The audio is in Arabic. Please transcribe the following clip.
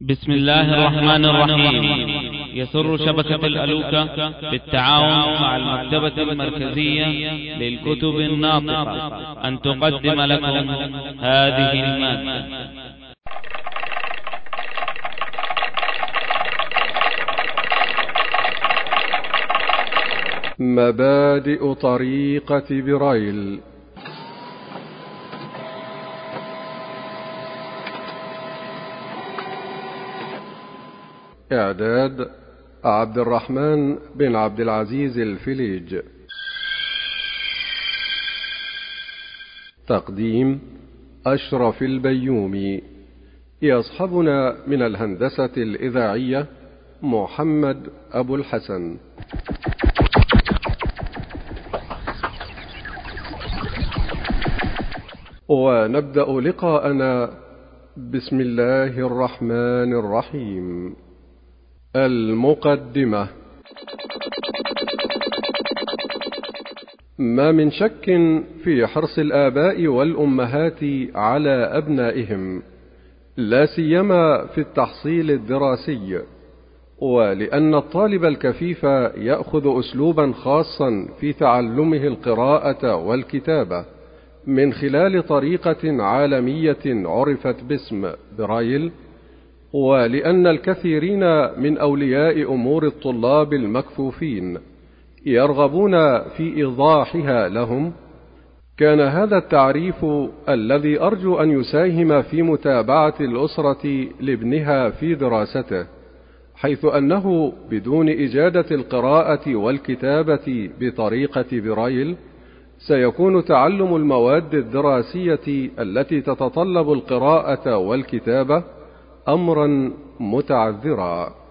بسم الله الرحمن الرحيم. يسر شبكة الألوكة بالتعاون مع المكتبة المركزية للكتب الناطقة أن تقدم لكم هذه المادة. مبادئ طريقة برايل. إعداد عبد الرحمن بن عبد العزيز الفليج. تقديم أشرف البيومي. يصحبنا من الهندسة الإذاعية محمد أبو الحسن. ونبدأ لقاءنا بسم الله الرحمن الرحيم. المقدمة. ما من شك في حرص الآباء والأمهات على أبنائهم، لا سيما في التحصيل الدراسي، ولأن الطالب الكفيف يأخذ أسلوبا خاصا في تعلمه القراءة والكتابة من خلال طريقة عالمية عرفت باسم برايل، ولأن الكثيرين من أولياء أمور الطلاب المكفوفين يرغبون في إيضاحها لهم، كان هذا التعريف الذي أرجو أن يساهم في متابعة الأسرة لابنها في دراسته، حيث أنه بدون إجادة القراءة والكتابة بطريقة برايل سيكون تعلم المواد الدراسية التي تتطلب القراءة والكتابة أمرا متعذرا.